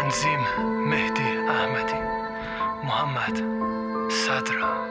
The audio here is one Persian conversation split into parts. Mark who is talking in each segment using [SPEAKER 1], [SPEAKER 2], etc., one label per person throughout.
[SPEAKER 1] تنظیم مهدی احمدی، محمد صدرا.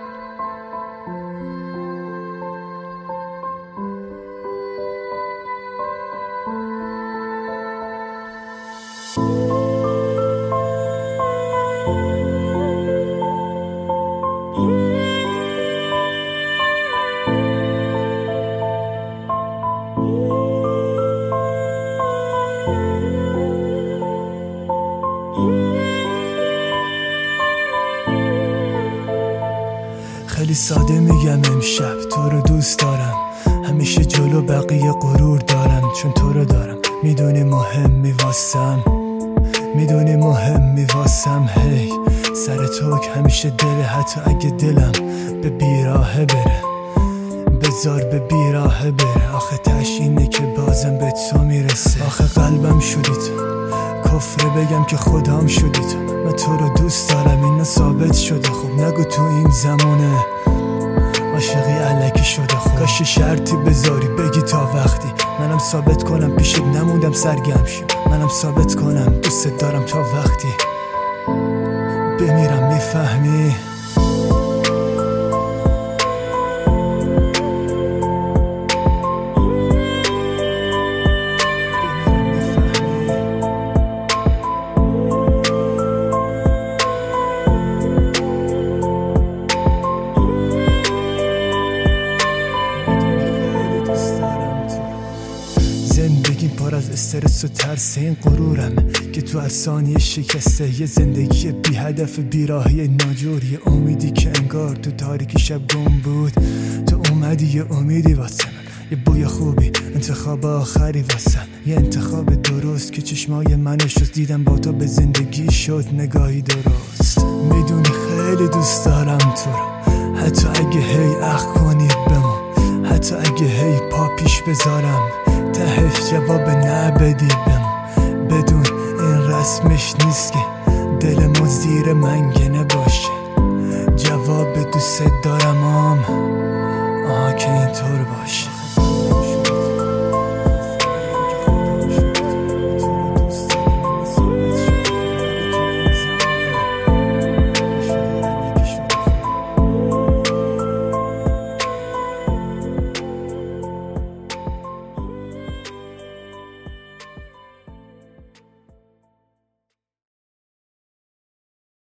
[SPEAKER 2] خیلی ساده میگم امشب تو رو دوست دارم، همیشه جلو بقیه غرور دارم چون تو رو دارم. میدونی مهم میواسم هی سر تو که همیشه دله، حتی اگه دلم به بیراهه بره بذار به بیراهه بره. آخه تش اینه که بازم به تو میرسه، آخه قلبم شدی تو، کفره بگم که خودم شدی تو. من تو رو دوست دارم، اینا ثابت شده. خب نگو تو این زمونه عاشقی علکی شده. خب کاش شرطی بذاری بگی تا وقتی منم ثابت کنم پیشت نموندم سرگم شم، منم ثابت کنم دوست دارم تا وقتی بمیرم. میفهمی؟ زندگی پر از استرس و ترس، این غرورم که تو هر ثانیه شکسته. یه زندگی بی هدف، بیراهی ناجور، یه امیدی که انگار تو تاریکی شب گم بود. تو اومدی یه امیدی واسه من، یه بوی خوبی، انتخاب آخری واسم، یه انتخاب درست که چشمای منو شست. دیدم با تو به زندگی شد نگاهی درست. میدونی خیلی دوست دارم تو رو، حتی اگه هی اخ کنی بمون، حتی اگه هی پا پیش بذارم تهش جواب نبدی بمون. بدون این رسمش نیست که دلمو زیر منگنه باشه. جواب دوست دارم که اینطور باشه.